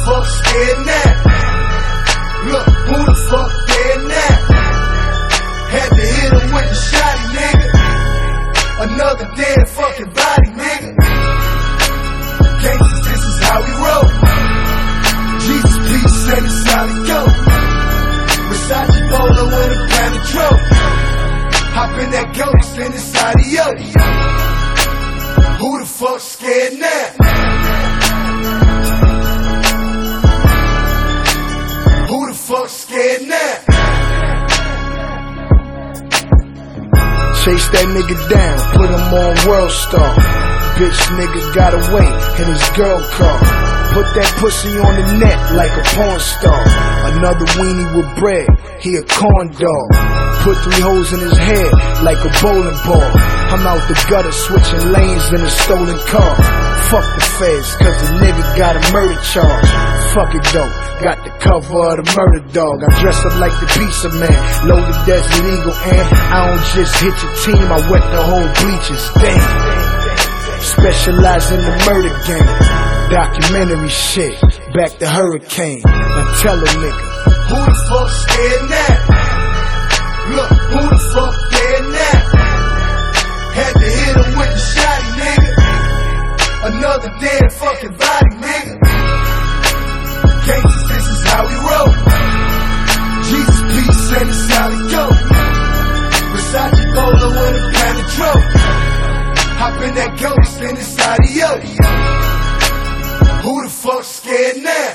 fuck scared now? Look, who the fuck dead now? Had to hit him with the shotty, nigga. Another dead fucking body, nigga. Gangsters, this is how we roll. Jesus, peace, and it's how we go. Versace polo with a pound of trope. Hop in that ghost and it's adios. Who the fuck scared now? Who the fuck scared now? Chase that nigga down, put him on World Star. Bitch nigga got away in his girl car. Put that pussy on the net like a porn star. Another weenie with bread, he a corn dog. Put 3 holes in his head like a bowling ball. I'm out the gutter switching lanes in a stolen car. Fuck the feds, cause the nigga got a murder charge. Fuck it though, got the cover of the murder dog. I dress up like the pizza man, loaded Desert Eagle, and I don't just hit your team, I wet the whole bleachers. Damn, specialize in the murder game. Documentary shit, back to Hurricane. Now tell a nigga, who the fuck scared now? Look, who the fuck dead now? Had to hit him with the shotty, nigga. Another dead fucking body, nigga. Gangsters, this is how we roll. Jesus, peace, and it's how we go. Versace polo with a pound of trope. Hop in that ghost and it's adios. Who the fuck scared now?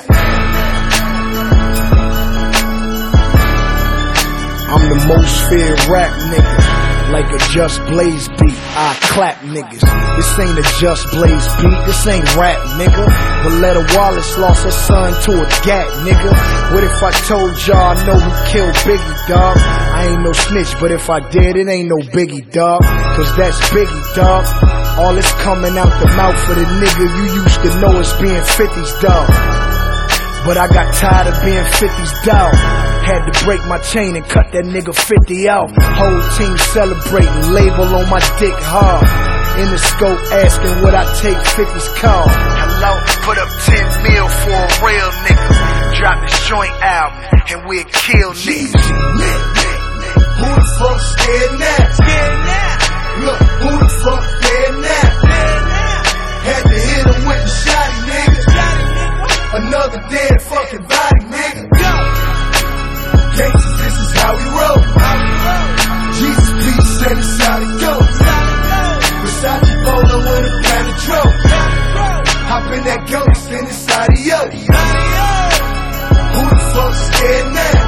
I'm the most feared rap nigga. Like a Just Blaze beat, I clap niggas. This ain't a Just Blaze beat, this ain't rap nigga. Willetta Wallace lost her son to a gat nigga. What if I told y'all I know who killed Biggie, dog? I ain't no snitch, but if I did, it ain't no Biggie, dog. Cause that's Biggie, dog. All this coming out the mouth of the nigga you used to know as being 50's, dog. But I got tired of being 50's, dog. Had to break my chain and cut that nigga 50 out. Whole team celebrating, label on my dick hard. In the scope asking what I take 50's call. Hello, put up 10 mil for a real nigga. Drop this joint album and we'll kill niggas. Who the fuck scared now? Look, who the fuck dead now? Had to hit him with the shotty, nigga. Another dead fucking body, nigga. Gangsters, this is how we roll. Jesus, peace, and it's how we go. Versace polo with a pound of trope. Hop in that ghost and it's adios. Who the fuck scared now?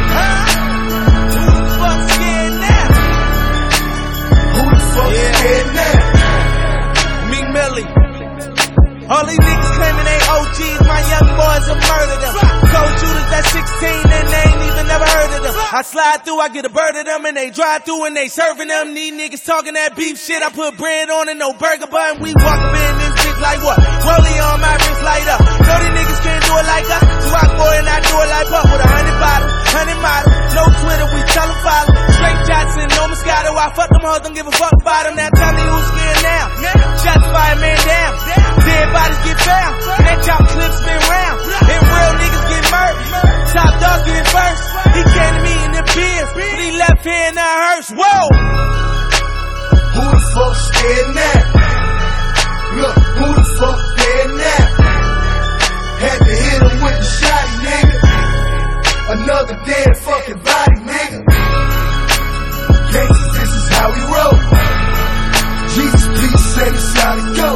Who the fuck scared now? Me, Millie. All these niggas claiming they OGs, my young boys will murder them. Cold shooters that's 16 and they ain't even never heard of them. I slide through, I get a bird of them, and they drive through and they serving them. These niggas talking that beef shit, I put bread on and no burger bun. We walk up in this bitch like what? Rollie on my wrist light up. Know these niggas can't do it like us. Rock boy and I do it like Puff with 100 bottles, 100 models. No Twitter, we tell them follow. Straight Johnson, no Moscato. I fuck them hoes, don't give a fuck about them. Now tell me who's scared now. Shots fired, man down. Dead bodies get found. That chop clip spin round. And real niggas get murdered. Top dog get first. He came to me in the beers, but he left here in the hearse. Whoa! Who the fuck scared now? Look, who the fuck dead now? Had to hit him with the shotty, nigga. Another dead fucking body, nigga. Gangsters, this is how we roll. Jesus, peace, and it's how we go.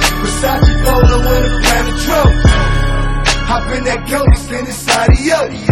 Versace polo with a pound of trope. Hop in that ghost and it's adios.